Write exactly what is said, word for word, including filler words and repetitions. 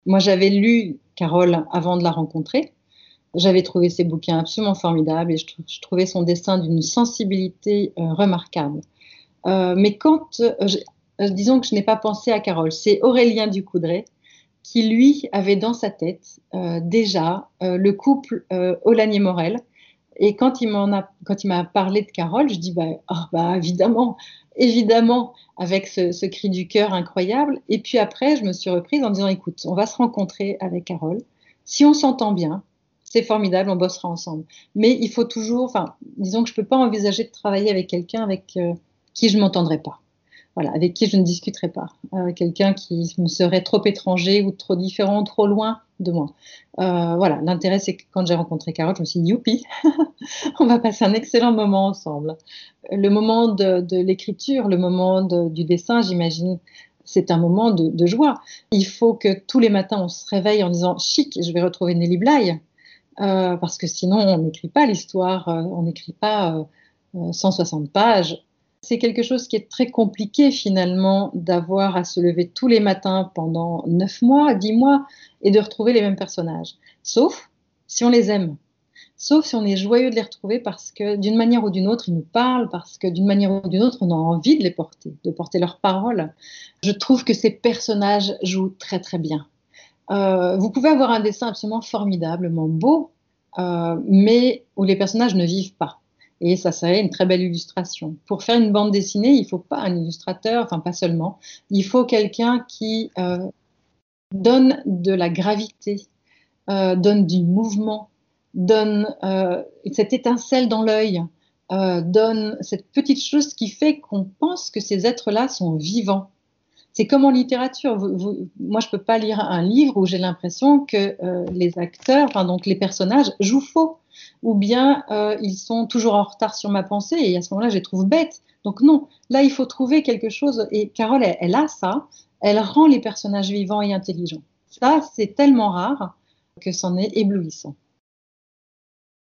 Moi, j'avais lu Carole avant de la rencontrer. J'avais trouvé ses bouquins absolument formidables et je trou je trouvais son dessin d'une sensibilité, heu, remarquable. Heu, mais quand, heu, j'ai heu, disons que je n'ai pas pensé à Carole, c'est Aurélien Ducoudray qui, lui, avait dans sa tête, heu, déjà, heu, le couple, heu, Olanié-Morel et quand il m'en a quand il m'a parlé de Carole, je dis: «Bah, ah bah, évidemment, évidemment!» avec ce ce cri du cœur incroyable et puis après, je me suis reprise en disant: «Écoute, on va se rencontrer avec Carole. Si on s'entend bien, c'est formidable, on bossera ensemble. Mais il faut toujours» enfin, disons que je peux pas envisager de travailler avec quelqu'un avec, heu, qui je m'entendrais pas. Voilà, avec qui je ne discuterais pas. Heu, quelqu'un qui me serait trop étranger ou trop différent, trop loin de moi. Heu, voilà, l'intérêt, c'est que quand j'ai rencontré Carole, je me suis dit: «Youpi, on va passer un excellent moment ensemble». Le moment de de l'écriture, le moment de du dessin, j'imagine, c'est un moment de de joie. Il faut que tous les matins, on se réveille en disant: «Chic, je vais retrouver Nelly Bly», heu, parce que sinon on n'écrit pas l'histoire, heu, on n'écrit pas, heu heu, cent soixante pages. C'est quelque chose qui est très compliqué finalement d'avoir à se lever tous les matins pendant neuf mois, dix mois et de retrouver les mêmes personnages. Sauf si on les aime. Sauf si on est joyeux de les retrouver parce que d'une manière ou d'une autre, ils nous parlent, parce que d'une manière ou d'une autre, on a envie de les porter, de porter leurs paroles. Je trouve que ces personnages jouent très, très bien. Heu, vous pouvez avoir un dessin absolument formidablement beau, heu, mais où les personnages ne vivent pas et ça serait une très belle illustration. Pour faire une bande dessinée, il faut pas un illustrateur, enfin pas seulement, il faut quelqu'un qui, heu, donne de la gravité, heu, donne du mouvement, donne, heu, cette étincelle dans l'œil, heu, donne cette petite chose qui fait qu'on pense que ces êtres-là sont vivants. C'est comme en littérature, vous vous moi, je peux pas lire un livre où j'ai l'impression que, heu, les acteurs, enfin donc les personnages jouent faux ou bien, heu, ils sont toujours en retard sur ma pensée et à ce moment-là, je les trouve bêtes. Donc non, là, il faut trouver quelque chose et Carole, elle elle a ça, elle rend les personnages vivants et intelligents. Ça, c'est tellement rare que c'en est éblouissant.